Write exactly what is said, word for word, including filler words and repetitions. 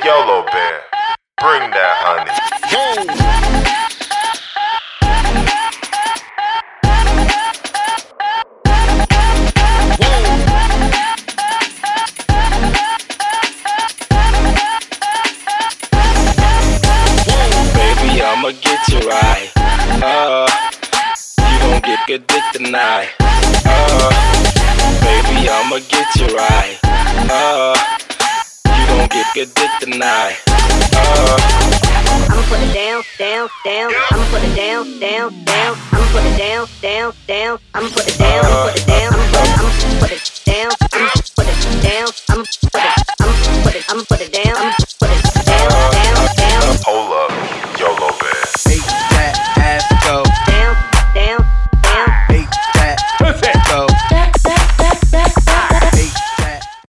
Yellow Bear, bring that honey. Baby, I'ma get you right. Uh, you gon' get good dick tonight. Uh, baby, I'ma get you right. Uh, you gon' get good dick tonight. Uh, I'ma put it down, down, down. I'ma put it down, down, down. I'ma put it down, down, down. I'ma put it down, I'ma put it down. I'ma put it, I'ma put it down.